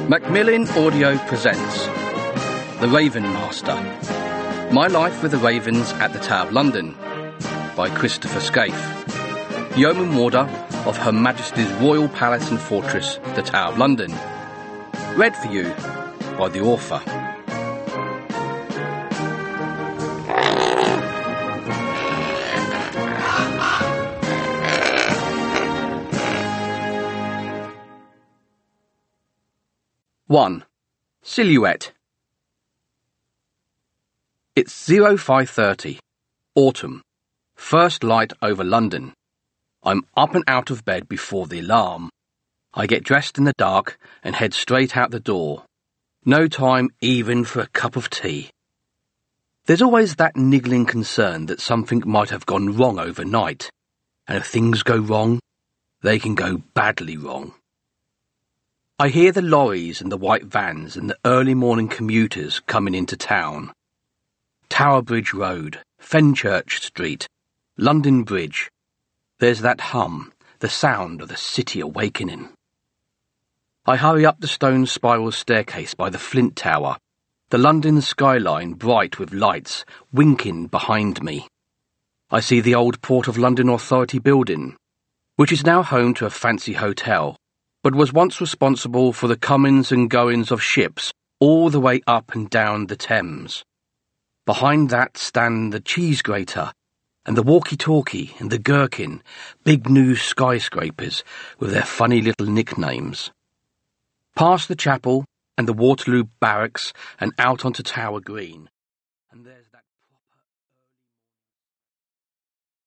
Macmillan Audio presents The Raven Master. My Life with the Ravens at the Tower of London by Christopher Scaife, Yeoman Warder of Her Majesty's Royal Palace and Fortress, the Tower of London. Read for you by the author. One. Silhouette. It's 05:30. Autumn. First light over London. I'm up and out of bed before the alarm. I get dressed in the dark and head straight out the door. No time even for a cup of tea. There's always that niggling concern that something might have gone wrong overnight. And if things go wrong, they can go badly wrong. I hear the lorries and the white vans and the early morning commuters coming into town. Tower Bridge Road, Fenchurch Street, London Bridge. There's that hum, the sound of the city awakening. I hurry up the stone spiral staircase by the Flint Tower, the London skyline bright with lights winking behind me. I see the old Port of London Authority building, which is now home to a fancy hotel, but was once responsible for the comings and goings of ships all the way up and down the Thames. Behind that stand the cheese grater and the walkie-talkie and the gherkin, big new skyscrapers with their funny little nicknames. Past the chapel and the Waterloo Barracks and out onto Tower Green. And there's